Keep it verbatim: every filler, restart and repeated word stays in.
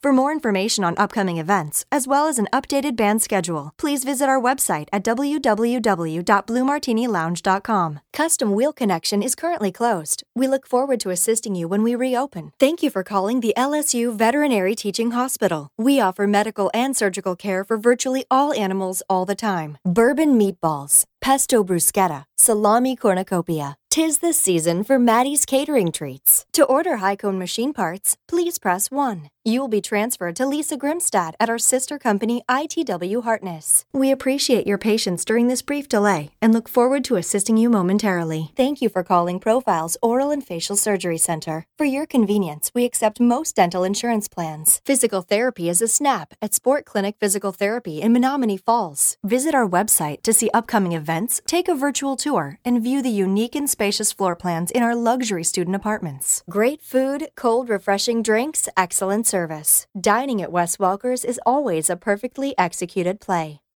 For more information on upcoming events, as well as an updated band schedule, please visit our website at w w w dot blue martini lounge dot com. Custom Wheel Connection is currently closed. We look forward to assisting you when we reopen. Thank you for calling the L S U Veterinary Teaching Hospital. We offer medical and surgical care for virtually all animals all the time. Bourbon meatballs, pesto bruschetta, salami cornucopia. 'Tis the season for Maddie's Catering Treats. To order Hi-Cone machine parts, please press one. You will be transferred to Lisa Grimstad at our sister company I T W Hartness. We appreciate your patience during this brief delay and look forward to assisting you momentarily. Thank you for calling Profiles Oral and Facial Surgery Center. For your convenience, we accept most dental insurance plans. Physical therapy is a SNAP at Sport Clinic Physical Therapy in Menominee Falls. Visit our website to see upcoming events, take a virtual tour, and view the unique and spacious floor plans in our luxury student apartments. Great food, cold, refreshing drinks, excellent service. Dining at Wes Welker's is always a perfectly executed play.